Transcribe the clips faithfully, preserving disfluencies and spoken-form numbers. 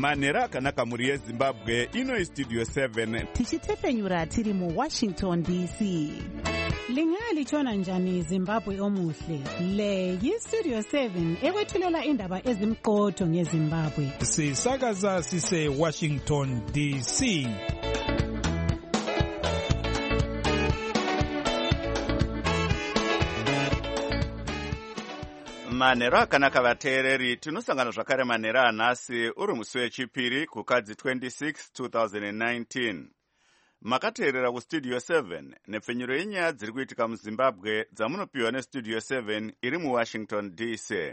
manhero akanaka mhuri yezimbabwe. Ino istudio seven tichitefenyura tiri muwashington D C. Lingalitshona njani Zimbabwe omuhle? Le yistudio seven ekwethulela indaba ezimqotho ngeZimbabwe. Sisakaza sise Washington D C. manhero akanaka vateereri, tinosangana zvakare manhero anhasi uri musi wechipiri kukadzi twenty-six two thousand nineteen. Makateerera kustudio seven nepfenyuro yenyaya dziri kuitika muzimbabwe dzamunopiwa nestudio seven iri muwashington D C.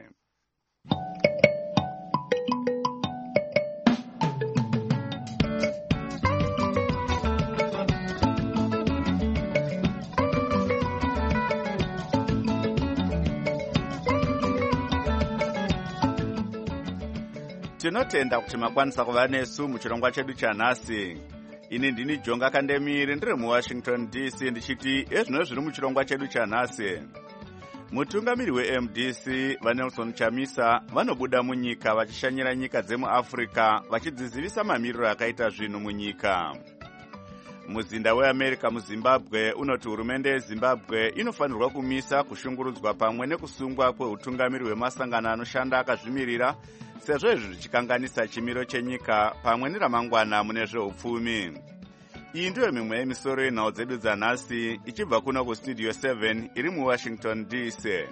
Tinotenda kuti makwanisa kuva nesu muchirongwa chedu chanhasi. Ini ndini Jonga Kandemiri ndiri muWashington D C ndichiti ezvino zviri muchirongwa chedu chanhasi. Mutungamiri we-M D C vaNelson Chamisa vanobuda munyika vachishanyira nyika dzemuAfrica vachidzizivisa mamiriro akaita zvinhu munyika. Muzinda weAmerica muZimbabwe unoti hurumende yeZimbabwe inofanirwa kumisa kushungurudzwa pamwe nekusungwa kweutungamiri hwemasangano anoshanda akazvimirira sezvo izvi zvichikanganisa chimiro chenyika pamwe neramangwana mune zveupfumi. Iyi ndiyo mimwe yemisoro yenhau dzedu dzanhasi ichibva kuno kustudio seven iri muWashington D C.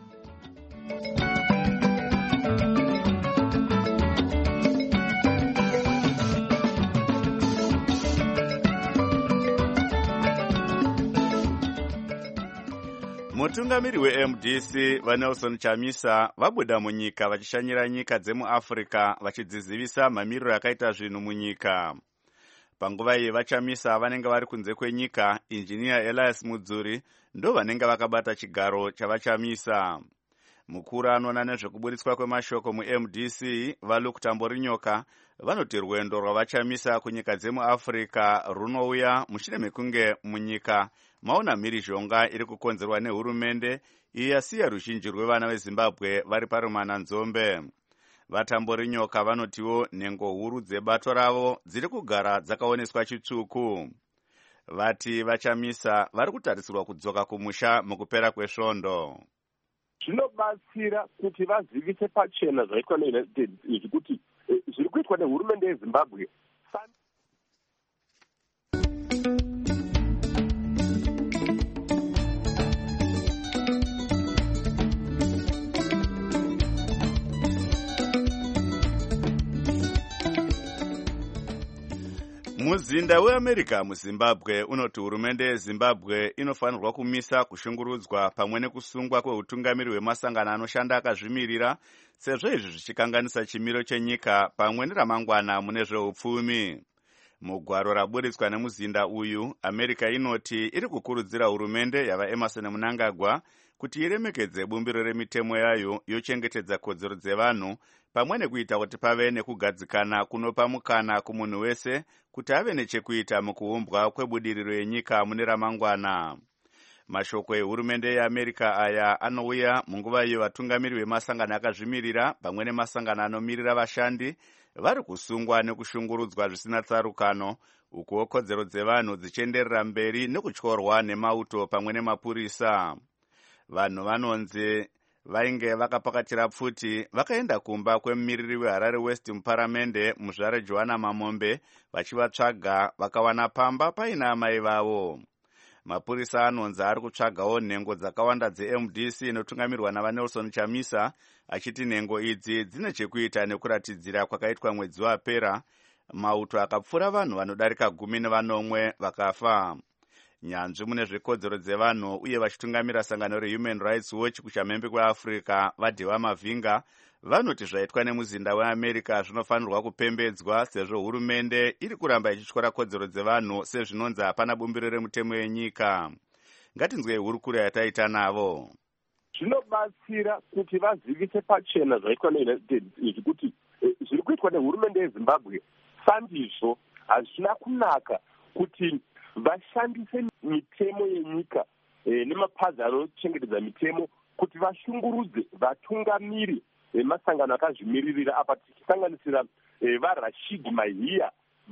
Mutungamiri we-M D C vaNelson Chamisa vabuda munyika vachishanyira nyika dzemuAfrica vachidzizivisa mamiriro akaita zvinhu munyika. Panguva iyi vaChamisa vanenge vari kunze kwenyika, injiniya Elias Mudzuri ndo vanenge vakabata chigaro chavaChamisa. Mukuru anoona nezvekuburitswa kwemashoko mu-M D C vaLuke Tamborinyoka vanoti rwendo rwavaChamisa kunyika dzemuAfrica runouya mushure mekunge munyika maona mhirizhonga iri kukonzerwa nehurumende iyo yasiya ruzhinji rwevana veZimbabwe vari parumana nzombe. VaTamborinyoka vanotiwo nhengo huru dzebato ravo dziri kugara dzakaoneswa chitsvuku. Vati vaChamisa vari kutarisirwa kudzoka kumusha mukupera kwesvondo. Zvinobatsira kuti vazivise pachena zvaitwa neUnited States kuti zviri kuitwa nehurumende yeZimbabwe. Muzinda weAmerica muZimbabwe unoti hurumende yeZimbabwe inofanirwa kumisa kushungurudzwa pamwe nekusungwa kweutungamiri hwemasangano anoshanda akazvimirira sezvo izvi zvichikanganisa chimiro chenyika pamwe neramangwana mune zveupfumi. Mugwaro raburitswa nemuzinda uyu, America inoti iri kukurudzira hurumende yavaEmerson Mnangagwa kuti iremekedze bumbiro remitemo yayo yochengetedza kodzero dzevanhu pamwe nekuita kuti pave nekugadzikana kunopa mukana kumunhu wese kuti ave nechekuita mukuumbwa kwebudiriro yenyika mune ramangwana. Mashoko ehurumende yeAmerica aya anouya munguva iyo vatungamiri vemasangano akazvimirira pamwe nemasangano anomirira vashandi vari kusungwa nekushungurudzwa zvisina tsarukano, uko kodzero dzevanhu dzichienderera mberi nekutyorwa nemauto pamwe nemapurisa. Vanhu vanonzi vainge vakapakatira pfuti vakaenda kumba kwemumiriri weHarare West muparamende muzvare Johanna Mamombe vachivatsvaga vakawana pamba paina amai vavo. Mapurisa anonzi ari kutsvagawo nhengo dzakawanda dze-M D C inotungamirwa navaNelson Chamisa, achiti nhengo idzi dzine chekuita nekuratidzira kwakaitwa mwedzi wapera mauto akapfura vanhu vanodarika gumi nevanomwe vakafa. Nyanzvi mune zvekodzero dzevanhu uye vachitungamira sangano reHuman Rights Watch kuchamhembe kweAfrica vaDheva Mavhinga vanoti zvaitwa nemuzinda weAmerica zvinofanirwa kupembedzwa sezvo hurumende iri kuramba ichityora kodzero dzevanhu sezvinonzi hapana bumbiro remutemo yenyika. Ngatinzwei hurukuro yataita navo. Zvinobatsira kuti vazivise pachena zvaitwa neUnited States kuti zviri kuitwa nehurumende yeZimbabwe sandizvo, hazvina kunaka kuti vashandise mitemo yenyika e, nemapazi anochengetedza mitemo kuti vashungurudze vatungamiri vemasangano akazvimiririra apa tichisanganisira e, vaRashid Mahiya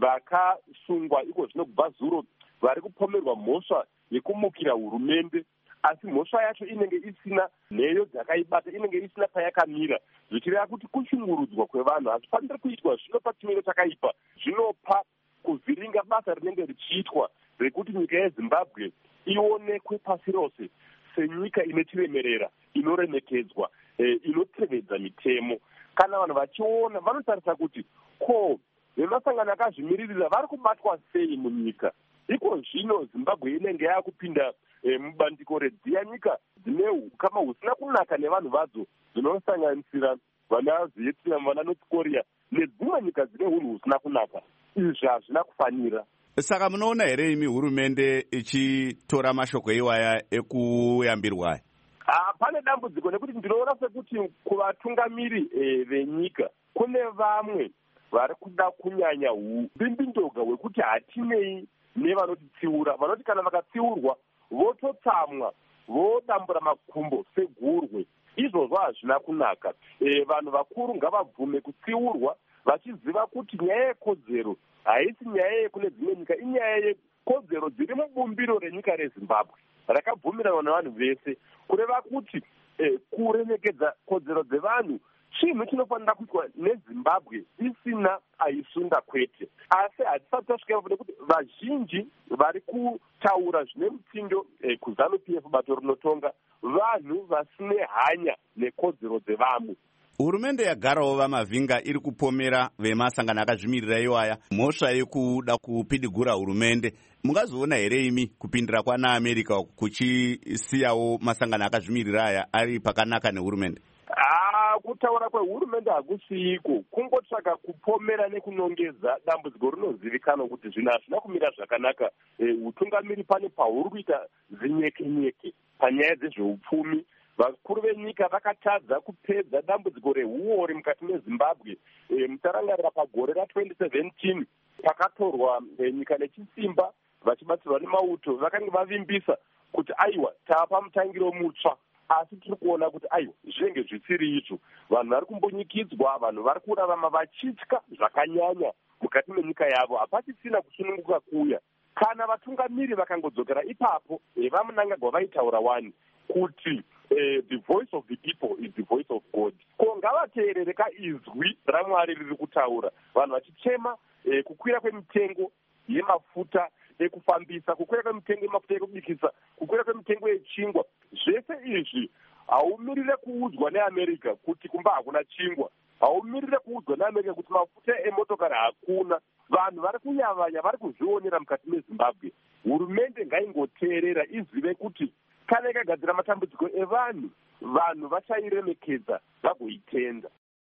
vakasungwa iko zvino kubva zuro vari kupomerwa mhosva yekumukira hurumende, asi mhosva yacho inenge isina nheyo dzakaibata, inenge isina payakamira, zvichireva kuti kushungurudzwa kwevanhu hazvifaniri kuitwa zvinopa chimiro chakaipa, zvinopa kuvhiringa basa rinenge richiitwa rekuti nyika yeZimbabwe ionekwe pasi rose senyika inotiremerera, inoremekedzwa, e, inotevedza mitemo. Kana vanhu vachiona vanotarisa kuti ko vemasangano akazvimiririra vari kubatwa sei munyika. Iko zvino Zimbabwe inenge yakupinda e, mubandiko redziya nyika dzine ukama husina kunaka nevanhu vadzo, dzinosanganisira vana Vietnam, vana North Korea nedzimwe nyika dzine unhu husina kunaka. Izvi hazvina kufanira. Saka munoona here imi hurumende ichitora mashoko iwaya ekuyambirwa? Ah, pane dambudziko nekuti ndinoona sekuti kuvatungamiri e, venyika kune vamwe vari kuda kunyanya ubimbindoga hwekuti hatinei nevanotitsiura, vanoti kana vakatsiurwa vototsamwa, vodambura makumbo segurwe. Izvozvo hazvina kunaka. E, vanhu vakuru ngavabvume kutsiurwa vachiziva kuti nyaya yekodzero haisi nyaya yekune dzimwe nyika, inyaya yekodzero dziri mubumbiro renyika reZimbabwe rakabvumirana navanhu vese, kureva kuti e, kuremekedza kodzero dzevanhu chinhu chinofanira kuitwa neZimbabwe isina aisunda kwete. Asi hatisati tasvika nekuti vazhinji vari kutaura zvine mutindo e, kuZANU-P F bato rinotonga vanhu vasine hanya nekodzero dzevamwe. Hurumende yagarawo vamavhinga iri kupomera vemasangano akazvimirira iwaya mhosva yekuda kupidigura hurumende. Mungazoona here imi kupindira kwana America kuchisiyawo masangano akazvimirira aya ari pakanaka nehurumende? Ah, kutaura kwehurumende hakusiyiko, kungotsvaga kupomera nekunongedza dambudziko rinozivikanwa kuti zvinhu hazvina kumira zvakanaka. E, utungamiri pane pahuri kuita zinyekenyeke panyaya dzezveupfumi. Vakuru venyika vakatadza kupedza dambudziko rehuori mukati meZimbabwe. E, mutarangarira pagore ra-twenty seventeen pakatorwa e, nyika nechisimba vachibatsirwa nemauto vakanga vavimbisa kuti aiwa tapa mutangiro mutsva, asi tiri kuona kuti aiwa zvinenge zvisiri izvo. Vanhu vari kumbonyikidzwa, vanhu vari kurarama vachitya zvakanyanya mukati menyika yavo, hapachisina kusununguka kuya. Kana vatungamiri vakangodzokera ipapo e, vamunangagwa vaitaura wani kuti Uh, the voice of the people is the voice of God. Ko ngavateerere kaizwi raMwari riri kutaura, vanhu vachichema eh, kukwira kwemitengo yemafuta ekufambisa, kukwira kwemitengo yemafuta ekubikisa, kukwira kwemitengo yechingwa. Zvese izvi haumirire kuudzwa neAmerica kuti kumba hakuna chingwa, haumirire kuudzwa neAmerica kuti mafuta emotokari hakuna. Vanhu vari kunyavanya, vari kuzvionera mukati meZimbabwe. Hurumende ngaingoteerera izive kuti kana ikagadzira matambudziko evanhu, vanhu vachairemekedza vagoitenda.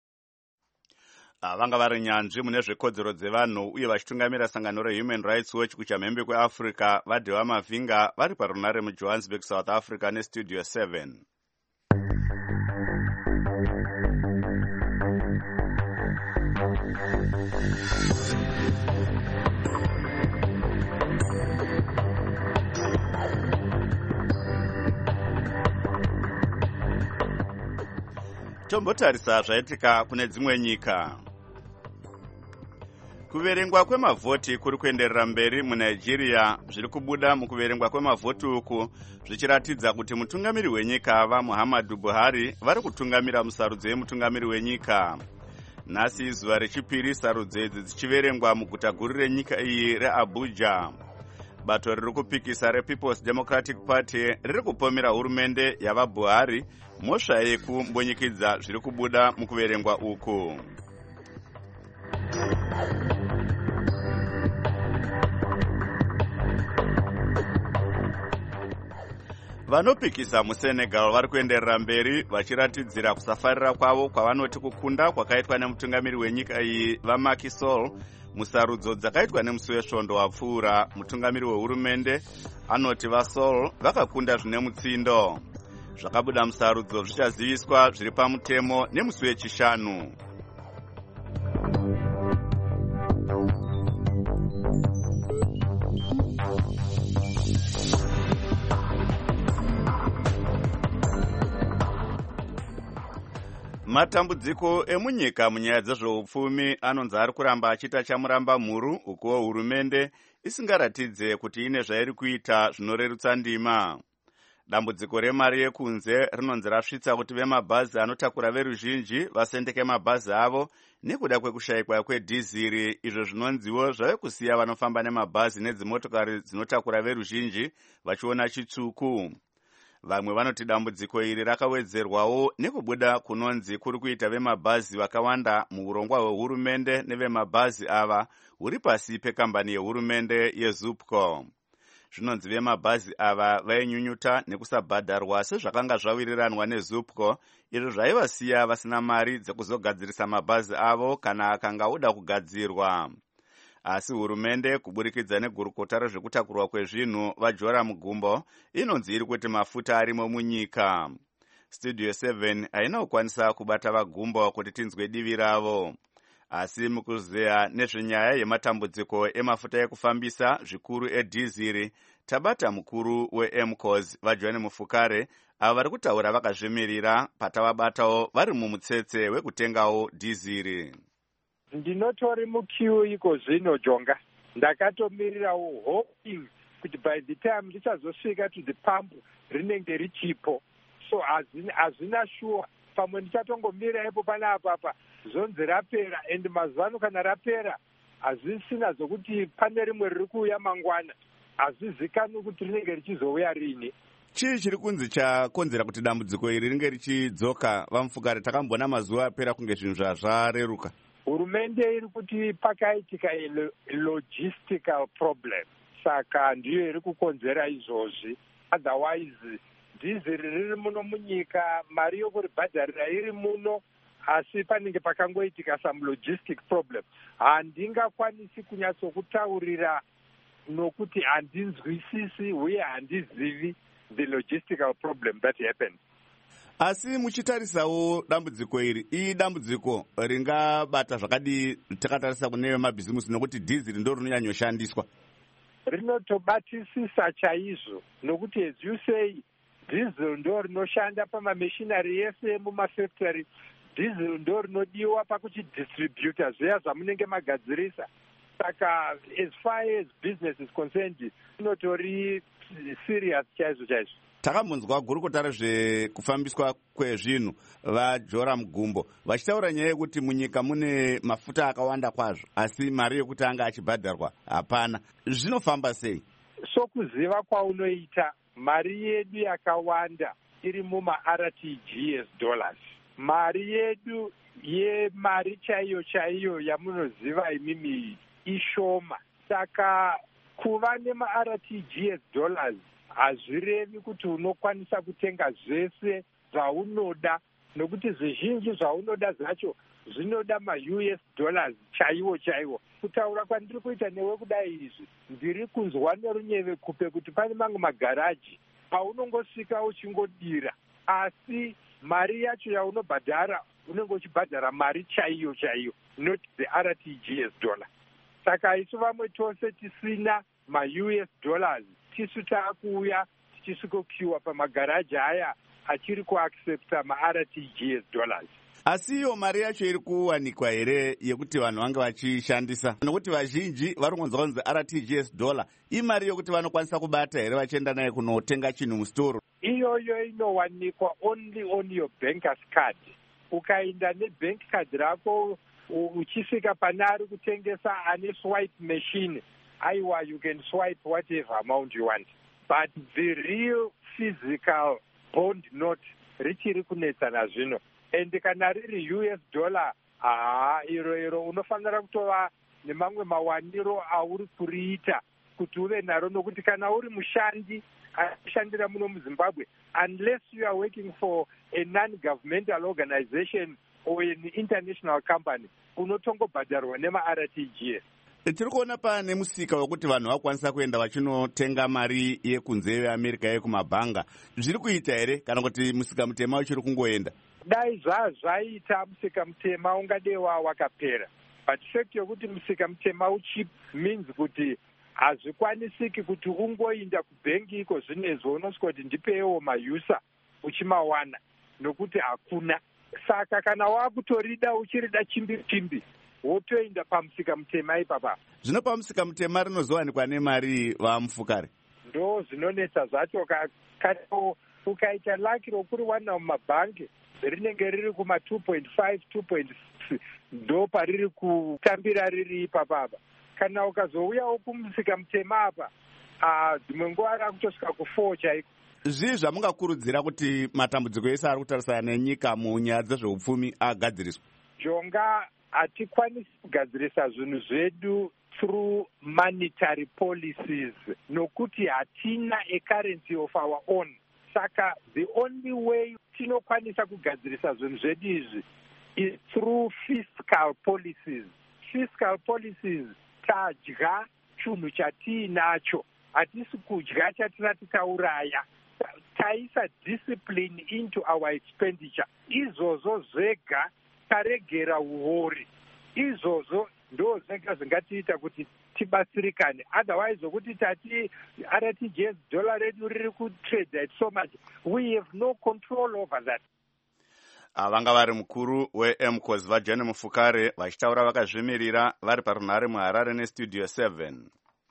Vanga vari nyanzvi mune zvekodzero dzevanhu uye vachitungamira sangano reHuman Rights Watch kuchamhembe kweAfrica vadhewa mavhinga vari parunare muJohannesburg, South Africa nestudio seven. Tombotarisa zvaitika kune dzimwe nyika. Kuverengwa kwemavhoti kuri kuenderera mberi muNigeria. Zviri kubuda mukuverengwa kwemavhoti uku zvichiratidza kuti mutungamiri wenyika vaMuhammadu Buhari vari kutungamira musarudzo yemutungamiri wenyika. Nhasi zuva rechipiri sarudzo idzi dzichiverengwa muguta guru renyika iyi reAbuja. Bato riri kupikisa rePeople's Democratic Party riri kupomera hurumende yavaBuhari mhosva yekumbonyikidza zviri kubuda mukuverengwa uku. Vanopikisa muSenegal vari kuenderera mberi vachiratidzira kusafarira kwavo kwavanoti kukunda kwakaitwa nemutungamiri wenyika iyi vaMacky Sall musarudzo dzakaitwa nemusi wesvondo wapfuura. Mutungamiri wehurumende anoti vaSall vakakunda zvine mutsindo. Zvakabuda musarudzo zvichaziviswa zviri pamutemo nemusi wechishanu. Matambudziko emunyika munyaya dzezveupfumi anonzi ari kuramba achiita chamuramba mhuru, ukuwo hurumende isingaratidze kuti ine zvairi kuita zvinorerutsa ndima. Dambudziko remari yekunze rinonzi rasvitsa kuti vemabhazi anotakura veruzhinji vasendeke mabhazi avo nekuda kwekushayikwa kwedhiziri, izvo zvinonziwo zvave kusiya vanofamba nemabhazi nedzimotokari dzinotakura veruzhinji vachiona chitsvuku. Vamwe vanoti dambudziko iri rakawedzerwawo nekubuda kunonzi kuri kuita vemabhazi vakawanda muurongwa hwehurumende nevemabhazi ava huri pasi pekambani yehurumende yeZupco. Zvinonzi vemabhazi ava vainyunyuta nekusabhadharwa sezvakanga zvawiriranwa neZupco, izvo zvaivasiya vasina mari dzekuzogadzirisa mabhazi avo kana akanga oda kugadzirwa. Asi hurumende kuburikidza negurukota rezvekutakurwa kwezvinhu vaJoram Gumbo inonzi iri kuti mafuta arimo munyika. Studio seven haina kukwanisa kubata vaGumbo kuti tinzwe divi ravo. Asi mukuzeya nezvenyaya yematambudziko emafuta ekufambisa zvikuru edhiziri, tabata mukuru weMcos vaJohn Mufukare ava vari kutaura vakazvimirira patavabatawo vari mumutsetse wekutengawo dhiziri. Ndinotori mukiu iko zvino Jonga, ndakatomirirawo hoping kuti by the time ndichazosvika to the pump rinenge richipo, so hazvina sure. Pamwe ndichatongomira ipo panapa apa zonzi rapera, and mazuvano kana rapera hazvisina zokuti pane rimwe riri kuuya mangwana, hazvizikanwi kuti rinenge richizouya rini. Chii chiri kunzi chakonzera kuti dambudziko iri ringe richidzoka? Vamufukare, takambona mazuva apera kunge zvinhu zvazvareruka. Hurumende iri kuti pakaitika logistical problem, saka ndiyo iri kukonzera izvozvi. Otherwise dhiziri riri muno munyika, mari yokuribhadharira iri muno, asi panenge pakangoitika some logistic problem. Handingakwanisi kunyatsokutaurira nokuti handinzwisisi uye handizivi the logistical problem that happened. Asi muchitarisawo dambudziko iri, ii dambudziko ringabata zvakadii takatarisa kune vemabhizimusi, nokuti dhiziri ndo rinonyanyoshandiswa? Rinotobatisisa chaizvo, nokuti as you say, dhiziri ndo rinoshanda pamameshinari ese mumafactory, dhiziri ndo rinodiwa pakuchidistributa zveya zvamunenge magadzirisa. Saka as far as business is concerned, rinotori serious chaizvo chaizvo. Takambonzwa gurukota rezvekufambiswa kwezvinhu vaJoram Gumbo vachitaura nyaya yekuti munyika mune mafuta akawanda kwazvo, asi mari yokuti anga achibhadharwa hapana. Zvinofamba sei? Sokuziva kwaunoita, mari yedu yakawanda iri muma-R T G S dollars. Mari yedu yemari chaiyo chaiyo yamunoziva imimi ishoma. Saka kuva nema-R T G S dollars hazvirevi kuti unokwanisa kutenga zvese zvaunoda, nokuti zvizhinji zvaunoda zvacho zvinoda ma-U S dollars chaiwo chaiwo. Kutaura kwandiri kuita newe kudai izvi, ndiri kunzwa nerunyeve kupe kuti pane mamwe magaraji paunongosvika uchingodira, asi mari yacho yaunobhadhara unenge uchibhadhara mari chaiyo chaiyo, not the R T G S dollar. Saka isu vamwe tose tisina ma-U S dollars tisu taakuuya tichisvikokiwa pamagaraji aya achiri kuaccepta ma-R T G S dollars. Asi iyo mari yacho iri kuwanikwa here yekuti vanhu vange vachishandisa? Nokuti vazhinji vari kunzwa kunzi R T G S dollar imari yokuti vanokwanisa kubata here vachienda naye kunotenga chinhu musitoro? Iyoyo inowanikwa only on your banker's card. Ukaenda nebank card rako uchisvika pane ari kutengesa ane swipe machine, aiwa, you can swipe whatever amount you want. But the real physical bond note richiri kunetsana zvino. And kana riri U S dollar, haa, iro iro unofanira kutova nemamwe mawaniro auri kuriita kuti uve naro, nokuti kana uri mushandi anoshandira muno muZimbabwe, unless you are working for a non-governmental organization or an international company, unotongobhadharwa nema-R T G S. Tiri kuona pane musika wekuti vanhu vakwanisa kuenda vachinotenga mari yekunze yeAmerica yekumabhanga. Zviri kuita here kana kuti musika mutema uchiri kungoenda? Dai zvazvaita musika mutema ungadewa wakapera. But fact yokuti musika mutema uchipi means kuti hazvikwanisiki kuti ungoinda kubhengi iko zvinezvo unosvika kuti ndipewo mayusa uchimawana, nokuti hakuna. Saka kana wakutorida uchirida chimbi chimbi wotoenda pamusika mutema ipapa. Zvino pamusika mutema rinozowanikwa nemari vamufukare? Ndo zvinonetsa zvacho. Ukaita laki rokuri wana mumabhangi rinenge riri kuma two point five two point six ndo pariri kutambira riri ipapapa. Kana ukazouyawo kumusika mutema apa dzimwe nguva rakutosvika ku four chaiko. Zvii zvamungakurudzira kuti matambudziko ese ari kutarisana nenyika munyaya dzezveupfumi agadziriswa? Jonga hatikwanisi kugadzirisa zvinhu zvedu through monetary policies nokuti hatina a currency of our own. Saka the only way tinokwanisa kugadzirisa zvinhu zvedu izvi is through fiscal policies. Fiscal policies tadya chinhu chatiinacho, hatisi kudya chatina titauraya. Taisa discipline into our expenditure. Izvozvo zvega taregera uori. Izvozvo ndo zvega zvingatiita kuti tibatsirikane. Otherwise zokuti tati R T G S dollar redu riri kutrade at so much, we have no control over that. Vanga vari mukuru weMCOS vaJohn Mufukare vachitaura vakazvimirira vari parunhare muHarare nestudio seven.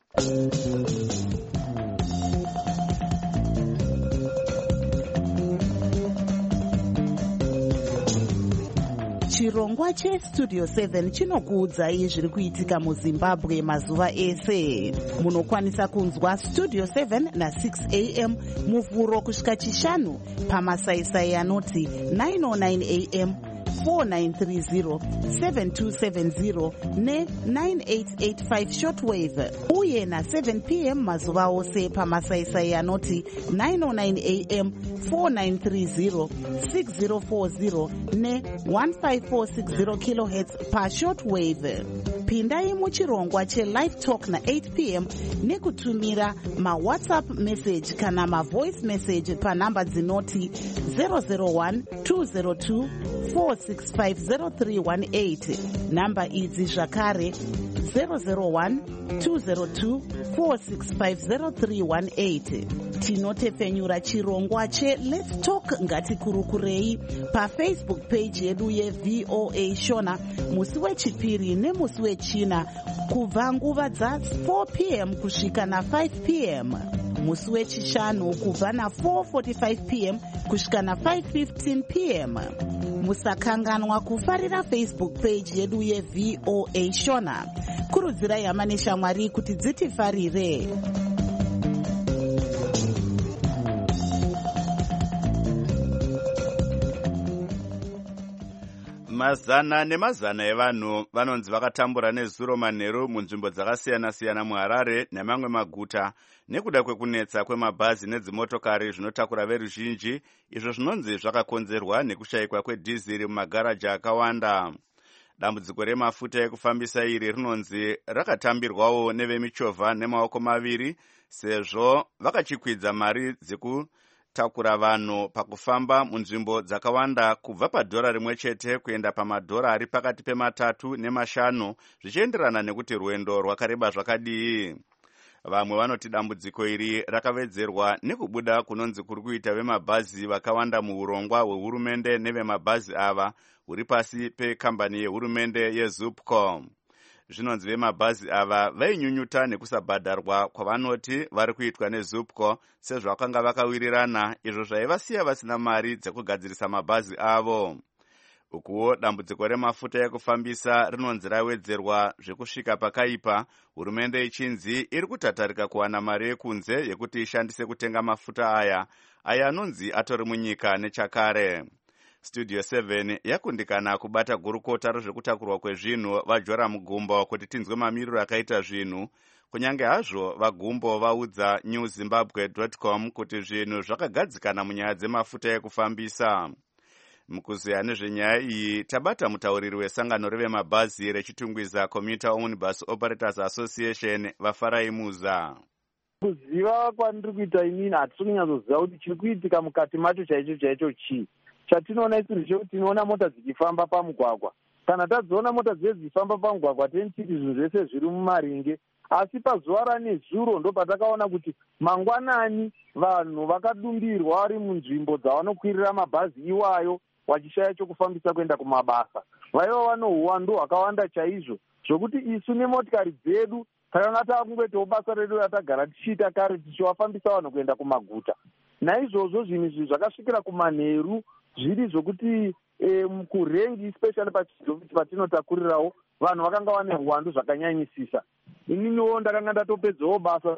Chirongwa chestudio seven chinokuudzai zviri kuitika muZimbabwe mazuva ese. Munokwanisa kunzwa studio seven na six a m muvhuro kusvika chishanu pamasaisai anoti nine oh nine a m, four nine three zero, seven two seven zero ne nine eight eight five shortwave, uye na seven p m mazuva ose pamasaisai anoti nine oh nine a m, four nine three zero, six zero four zero ne one five four six zero kilohertz pa shortwave. Pindai muchirongwa che-live talk na eight p m nekutumira ma-WhatsApp message kana ma-voice message panhamba dzinoti zero zero one two zero two four six five zero three one eight. Namba idzi zvakare zero zero one two zero two four six five zero three one eight. Tinotefenyura chirongwa che-Let's Talk Ngatikurukurei paFacebook page yedu ye-V O A Shona musi wechipiri nemusi wechina kubva nguva dza four p m kusvika na five p m. Musi wechishanu kubva na four forty-five p m kusvika na five fifteen p m. Musakanganwa kufarira Facebook page yedu ye-V O A Shona. Kurudzirai hama neshamwari kuti dzitifarire. Mazana nemazana evanhu vanonzi vakatambura nezuro manheru munzvimbo dzakasiyana-siyana muHarare nemamwe maguta nekuda kwekunetsa kwemabhazi nedzimotokari zvinotakura veruzhinji, izvo zvinonzi zvakakonzerwa nekushayikwa kwedhiziri mumagaraji akawanda. Dambudziko remafuta ekufambisa iri rinonzi rakatambirwawo nevemichovha nemaoko maviri sezvo vakachikwidza mari dzeku takura vanhu pakufamba munzvimbo dzakawanda kubva padhora rimwe chete kuenda pamadhora ari pakati pematatu nemashanu zvichienderana nekuti rwendo rwakareba zvakadii. Vamwe vanoti dambudziko iri rakavedzerwa nekubuda kunonzi kuri kuita vemabhazi vakawanda muurongwa hwehurumende nevemabhazi ava huri pasi pekambani yehurumende yeZupco. Zvinonzi vemabhazi ava vainyunyuta nekusabhadharwa kwavanoti vari kuitwa neZupco sezvo vakanga vakawirirana, izvo zvaivasiya vasina mari dzekugadzirisa mabhazi avo. Ukuwo dambudziko remafuta ekufambisa rinonzi rawedzerwa zvekusvika pakaipa, hurumende ichinzi iri kutatarika kuwana mari yekunze yekuti ishandise kutenga mafuta aya aya anonzi atori munyika nechakare. Studio seven yakundikana kubata gurukota rezvekutakurwa kwezvinhu vaJora Mugumbo kuti tinzwe mamiriro akaita zvinhu, kunyange hazvo vaGumbo vaudza new zimbabwe dot com kuti zvinhu zvakagadzikana munyaya dzemafuta ekufambisa. Mukuziya nezvenyaya iyi tabata mutauriri wesangano revemabhazi rechitungwiza Commuter Owned Bus Operators Association Vafarai Muza. Kuziva kwandiri kuita inini hatisi kunyatsoziva kuti chiri kuitika mukati macho chaicho chaicho chii. Chatinoona isiri chekuti tinoona mota dzichifamba pamugwagwa. Kana tadziona mota dzinenge dzichifamba pamugwagwa tenichiti zvinhu zvese zviri mumaringe. Asi pazuva ranezuro ndo patakaona kuti mangwanani vanhu vakadumbirwa vari munzvimbo dzavanokwirira mabhazi iwayo wachishaya chokufambisa kuenda kumabasa. Vaiva vano uwandu hwakawanda chaizvo zvokuti isu nemotikari dzedu takanga takungoitawo basa redu ratagara tichiita kare tichivafambisa vanhu kuenda kumaguta. Naizvozvo zvinhu izvi zvakasvikira kumanheru zviri zvokuti e, kurengi especially pachidhofisi patinotakurirawo vanhu vakanga vane uwandu zvakanyanyisisa. Ininiwo ndakanga ndatopedzawo basa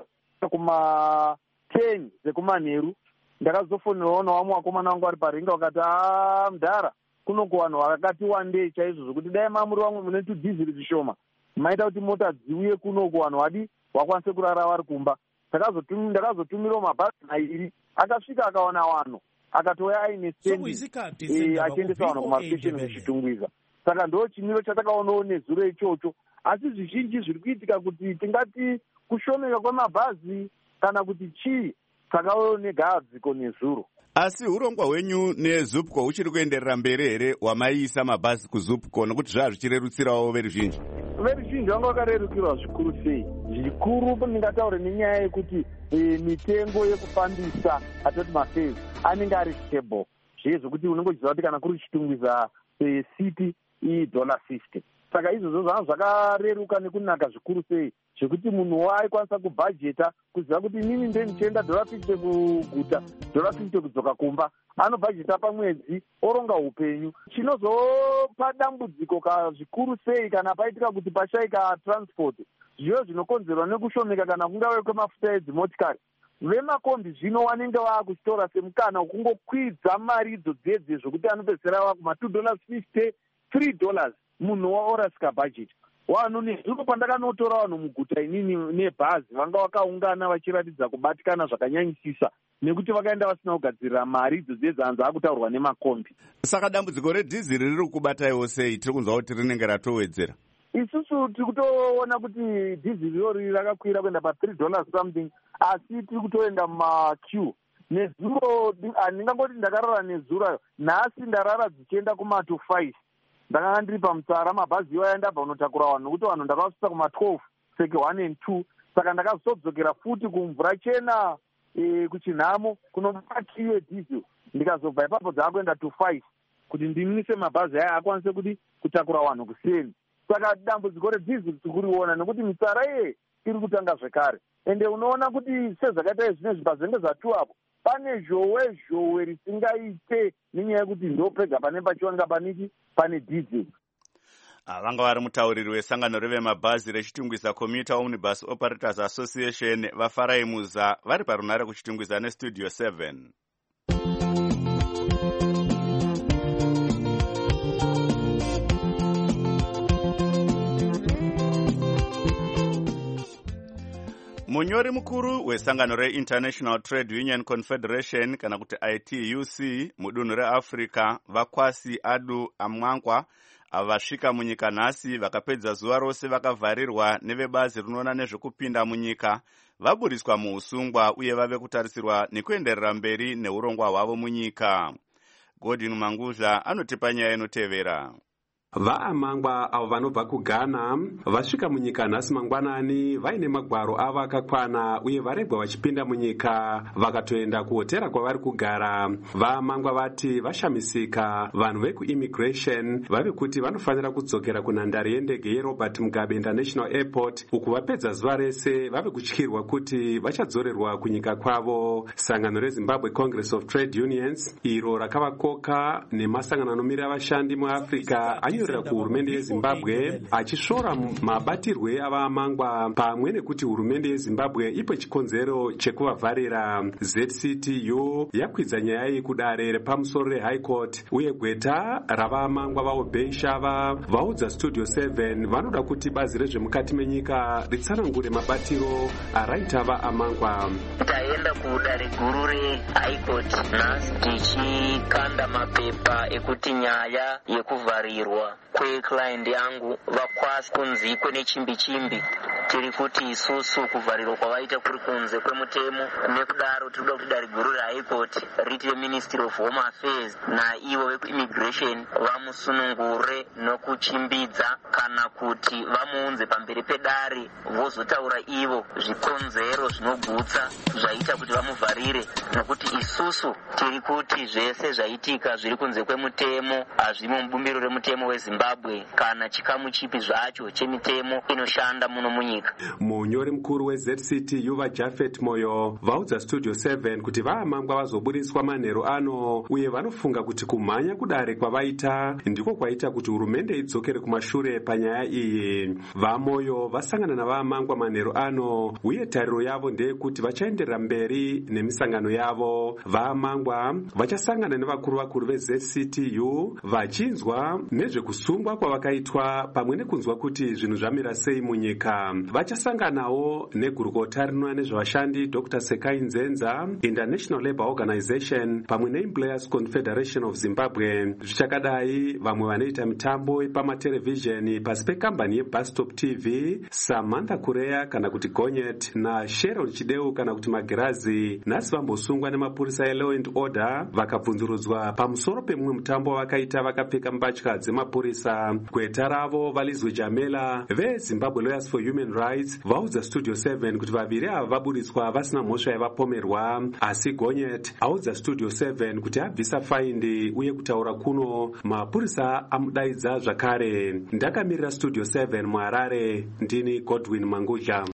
kuma ten dzekumanheru ndakazofonerawo nawamwe wakomana wangu ari parenga wakati aa mudhara kunoko vanhu vakati wandei chaizvo zvokuti dai mamuri vamwe mune tudhiziri zvishoma maita kuti mota dziuye kunoko vanhu vadi vakwanise kurara vari kumba. Ndakazotumirawo mabhazi mairi akasvika akaona vanhu akatouya aine sendi achiendesa vanhu kumastation muchitungwiza. Saka ndo chimiro chatakaonawo nezuro ichocho. Asi zvizhinji zviri kuitika kuti tingati kushomeka kwemabhazi kana kuti chii takaonawo negadziko nezuro. Asi urongwa hwenyu nezupco huchiri kuenderera mberi here wamaiisa mabhazi kuzupco nokuti zvaa zvichirerutsirawo veruzhinji? Veruzhinji vanga vakarerukirwa zvikuru sei. Zvikuru ndingataure nenyaya yekuti e, mitengo yekufambisa atoti mafezi anenge ari stable. Zviye zvokuti unenge uchiziva kuti kana kuri chitungwiza e, city idollar fifty. Saka izvozvo zvanga zvakareruka nekunaka zvikuru sei zvekuti munhu waikwanisa kubhajeta kuziva kuti inini ndenichienda dollar fifty kuguta dollar fifty kudzoka kumba, anobhajeta pamwedzi oronga upenyu. Chinozopa dambudziko ka zvikuru sei kana paitika kuti pashaika transport zviyo zvinokonzerwa nekushomeka kana kungave kwemafuta edzimotikari. Vemakombi zvino vanenge vaakuchitora semukana wekungokwidza mari idzo dzedze zvokuti anopedzera vakuma two dollars fifty three dollars munhu waorasika budget. Vanhu nezvino pandakanotora vanhu muguta inini nebhazi vanga vakaungana vachiratidza kubatikana zvakanyanyisisa nekuti vakaenda vasina kugadzirira mari idzo dzedzanza akutaurwa nemakombi. Saka dambudziko redhiziri riri kubataiwo sei? Tiri kunzwa kuti rinenge ratowedzera. Isusu tiri kutoona kuti dhiziri rori rakakwira kuenda pa three dollars something, asi tiri kutoenda mumaqueue. Nezuro handingangoti ndakarara nezuro, nhasi ndarara dzichienda kuma to five. Ndakanga ndiri pamutsara mabhazi iwayo ndabva kunotakura vanhu nokuti vanhu ndakasvitsa kuma twelve seke one and two. Saka ndakazodzokera futi kumvura chena e, kuchinhamo kunobakiwe diesel ndikazobva ipapo dzaakuenda to five kuti ndimise mabhazi aya akwanise kuti kutakura vanhu kuseni. Saka dambudziko redhizili tikuriona nekuti mitsara iye iri kutanga zvekare. Ende unoona kuti sezvakaita zvine zvibhazenge zvatu apo pane zhowe zhowe risingaite nenyaya yekuti ndopega pane pachiwanika paniki pane diesel. Vanga vari mutauriri wesangano revemabhazi rechitungwiza Commuter Omnibus Operators Association vafarai muza vari parunare kuchitungwiza nestudio seven. Munyori mukuru wesangano reInternational Trade Union Confederation kana kuti I T U C mudunhu reAfrica Vakwasi Adu Amwankwa avasvika munyika nhasi vakapedza zuva rose vakavharirwa nevebazi rinoona nezvekupinda munyika vaburiswa muusungwa uye vave kutarisirwa nekuenderera mberi neurongwa hwavo munyika. Godwin Manguzha anotipa nyaya inotevera. Vaamangwa avo vanobva kuGhana vasvika munyika nhasi mangwanani vaine magwaro avo akakwana uye varebwa vachipinda munyika vakatoenda kuhotera kwavari kugara. Vaamangwa vati vashamisika vanhu vekuimmigration vave kuti vanofanira kudzokera kunhandare yendege yeRobert Mugabe International Airport uku vapedza zuva rese vave kutyirwa kuti vachadzorerwa kunyika kwavo. Sangano reZimbabwe Congress of Trade Unions iro rakavakoka nemasangano anomirira vashandi muAfrica anyorera kuhurumende yeZimbabwe achishora mabatirwe avaamangwa pamwe nekuti hurumende yeZimbabwe ipe chikonzero chekuvavharira. Z C T U yakwidza nyaya iyi kudare repamusoro reHigh Court uye gweta ravaamangwa vaObey Shava vaudza Studio seven vanoda kuti bazi rezvemukati menyika ritsanangure mabatiro araita vaamangwa. Taenda kudare guru reHigh Court nhasi tichikanda mapepa ekuti nyaya yekuvharirwa kweclient yangu Vakwasi kunzi kune chimbi chimbi tiri kuti isusu kuvharirwa kwavaita kuri kunze kwemutemo, nekudaro tiri kuda kuti dare guru reHigh Court riti Ministry of Home Affairs naivo vekuimmigration vamusunungure nokuchimbidza kana kuti vamuunze pamberi pedare vozotaura ivo zvikonzero zvinogutsa zvaita kuti vamuvharire, nokuti isusu tiri kuti zvese zvaitika zviri kunze kwemutemo hazvimo mubumbiro remutemo weZimbabwe kana chikamu chipi zvacho chemitemo inoshanda muno munyika. Munyori mukuru weZ C T U vaJafet Moyo vaudza Studio seven kuti vaamangwa vazoburiswa manheru ano uye vanofunga kuti kumhanya kudare kwavaita ndiko kwaita kuti hurumende idzokere kumashure panyaya iyi. VaMoyo vasangana navaamangwa manheru ano uye tariro yavo ndeyekuti vachaenderera mberi nemisangano yavo. VaAmangwa vachasangana nevakuru vakuru veZ C T U vachinzwa nezvekusungwa kwavakaitwa pamwe nekunzwa kuti zvinhu zvamira sei munyika. Vachasanganawo negurukota rinoona nezvavashandi Doctor Sekai Nzenza, International Labour Organization pamwe neEmployers Confederation of Zimbabwe. Zvichakadai vamwe vanoita mitambo pamaterevhizheni pasi pekambani yeBustop T V Samantha Kureya kana kuti Gonyet naSharon Chideu kana kuti Magirazi nhasi vambosungwa nemapurisa eLaw and Order vakabvunzurudzwa pamusoro pemumwe mutambo wakaita vakapfeka mbatya dzemapurisa. Gweta ravo Valizwe Jamela veZimbabwe Lawyers for Human Rights vaudza Studio seven kuti vaviri ava vaburitswa vasina mhosva yavapomerwa, asi Gonyet audza Studio seven kuti abvisa faindi uye kutaura kuno mapurisa amudaidza zvakare. Ndakamirira Studio seven muHarare, ndini Godwin Mangudya.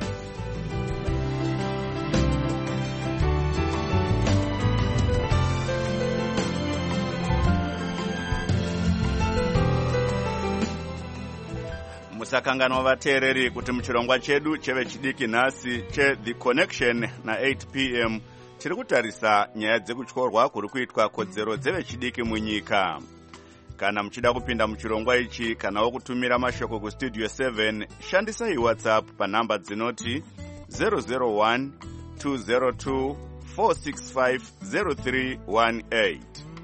Musakanganwa vateereri kuti muchirongwa chedu cheve chidiki nhasi cheThe Connection na eight p m tiri kutarisa nyaya dzekutyorwa kuri kuitwa kodzero dzevechidiki munyika. Kana muchida kupinda muchirongwa ichi kanawo kutumira mashoko kuStudio seven, shandisai WhatsApp panhamba dzinoti zero zero one two zero two four six five zero three one eight.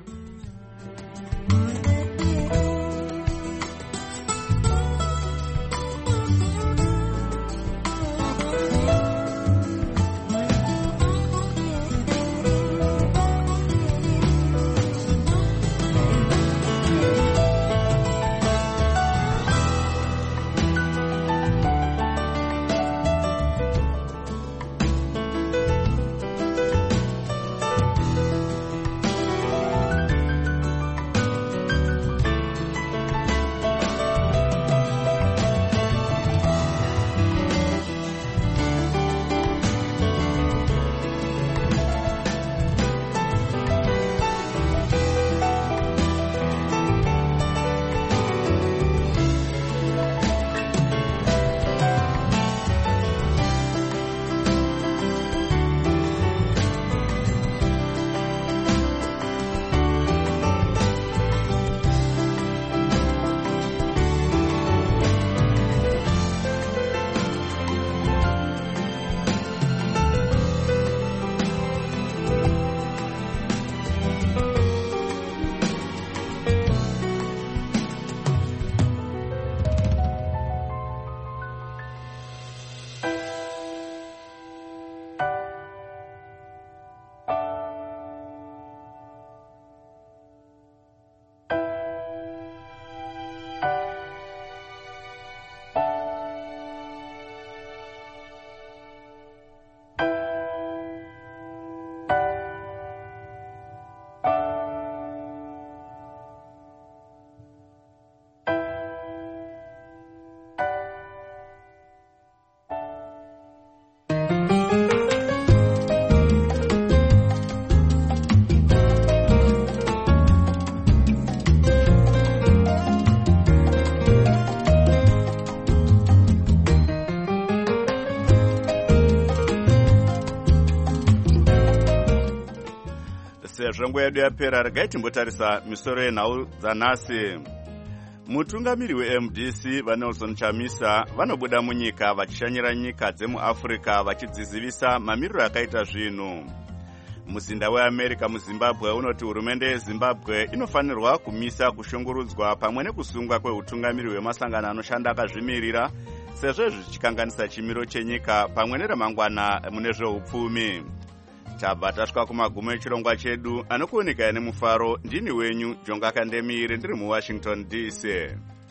sezvo nguva yedu yapera, regai timbotarisa misoro yenhau dzanhasi. Mutungamiri weM D C vaNelson Chamisa vanobuda munyika vachishanyira nyika dzemuAfrica vachidzizivisa mamiriro akaita zvinhu. Muzinda weAmerica muZimbabwe unoti hurumende yeZimbabwe inofanirwa kumisa kushungurudzwa pamwe nekusungwa kweutungamiri hwemasangano anoshanda akazvimirira sezvo zvichikanganisa chimiro chenyika pamwe neramangwana mune zveupfumi. Tabva tasvika kumagumo echirongwa chedu anokuonekai nemufaro. Ndini wenyu Jonga Kandemire ndiri muWashington D C.